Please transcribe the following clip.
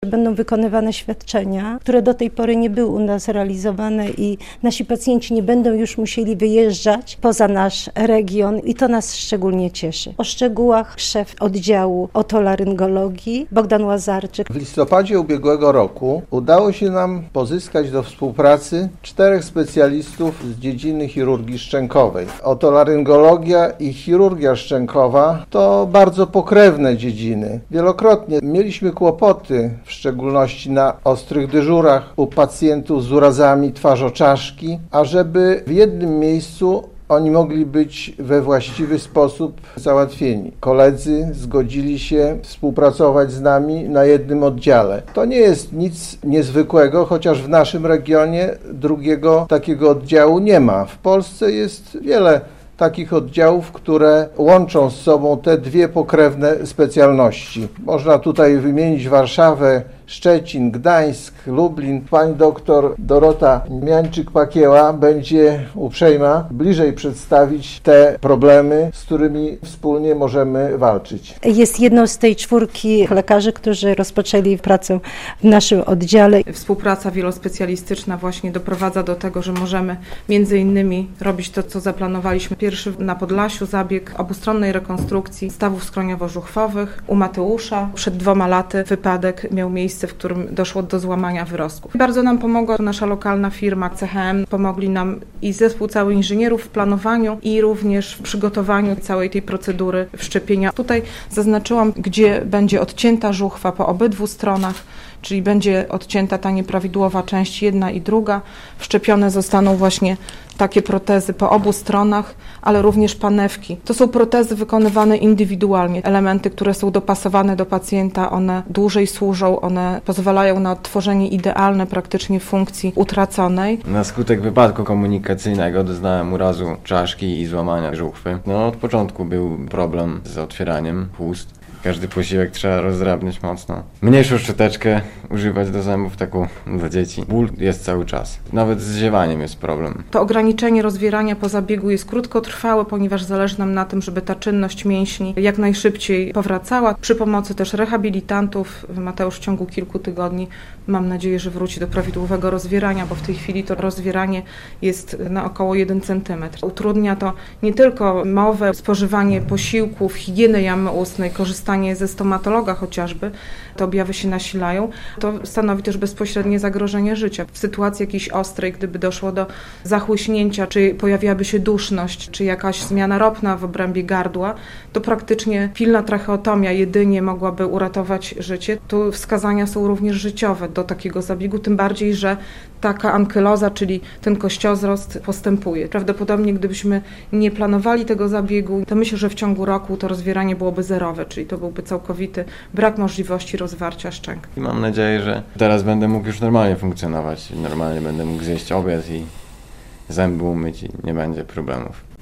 Będą wykonywane świadczenia, które do tej pory nie były u nas realizowane i nasi pacjenci nie będą już musieli wyjeżdżać poza nasz region i to nas szczególnie cieszy. O szczegółach szef oddziału otolaryngologii Bogdan Łazarczyk. W listopadzie ubiegłego roku udało się nam pozyskać do współpracy 4 specjalistów z dziedziny chirurgii szczękowej. Otolaryngologia i chirurgia szczękowa to bardzo pokrewne dziedziny. Wielokrotnie mieliśmy kłopoty, w szczególności na ostrych dyżurach u pacjentów z urazami twarzoczaszki, a żeby w jednym miejscu oni mogli być we właściwy sposób załatwieni. Koledzy zgodzili się współpracować z nami na jednym oddziale. To nie jest nic niezwykłego, chociaż w naszym regionie drugiego takiego oddziału nie ma. W Polsce jest wiele takich oddziałów, które łączą z sobą te 2 pokrewne specjalności. Można tutaj wymienić Warszawę, Szczecin, Gdańsk, Lublin. Pani doktor Dorota Miańczyk-Pakieła będzie uprzejma bliżej przedstawić te problemy, z którymi wspólnie możemy walczyć. Jest jedną z tej 4 lekarzy, którzy rozpoczęli pracę w naszym oddziale. Współpraca wielospecjalistyczna właśnie doprowadza do tego, że możemy między innymi robić to, co zaplanowaliśmy. Pierwszy na Podlasiu zabieg obustronnej rekonstrukcji stawów skroniowo-żuchwowych u Mateusza. Przed 2 laty wypadek miał miejsce, w którym doszło do złamania wyrostków. Bardzo nam pomogła nasza lokalna firma CHM. Pomogli nam i zespół cały inżynierów w planowaniu i również w przygotowaniu całej tej procedury wszczepienia. Tutaj zaznaczyłam, gdzie będzie odcięta żuchwa po obydwu stronach, czyli będzie odcięta ta nieprawidłowa część jedna i druga. Wszczepione zostaną właśnie takie protezy po obu stronach, ale również panewki. To są protezy wykonywane indywidualnie. Elementy, które są dopasowane do pacjenta, one dłużej służą, one pozwalają na odtworzenie idealne praktycznie funkcji utraconej. Na skutek wypadku komunikacyjnego doznałem urazu czaszki i złamania żuchwy. Od początku był problem z otwieraniem ust. Każdy posiłek trzeba rozdrabniać mocno. Mniejszą szczoteczkę używać do zębów, taką dla dzieci. Ból jest cały czas. Nawet z ziewaniem jest problem. To ograniczenie rozwierania po zabiegu jest krótkotrwałe, ponieważ zależy nam na tym, żeby ta czynność mięśni jak najszybciej powracała. Przy pomocy też rehabilitantów Mateusz w ciągu kilku tygodni, mam nadzieję, że wróci do prawidłowego rozwierania, bo w tej chwili to rozwieranie jest na około 1 cm. Utrudnia to nie tylko mowę, spożywanie posiłków, higienę jamy ustnej, korzystanie ze stomatologa chociażby, te objawy się nasilają, to stanowi też bezpośrednie zagrożenie życia. W sytuacji jakiejś ostrej, gdyby doszło do zachłyśnięcia, czy pojawiłaby się duszność, czy jakaś zmiana ropna w obrębie gardła, to praktycznie pilna tracheotomia jedynie mogłaby uratować życie. Tu wskazania są również życiowe do takiego zabiegu, tym bardziej, że taka ankyloza, czyli ten kościowzrost postępuje. Prawdopodobnie gdybyśmy nie planowali tego zabiegu, to myślę, że w ciągu roku to rozwieranie byłoby zerowe, czyli to byłby całkowity brak możliwości rozwarcia szczęk. I mam nadzieję, że teraz będę mógł już normalnie funkcjonować. Normalnie będę mógł zjeść obiad i zęby umyć i nie będzie problemów.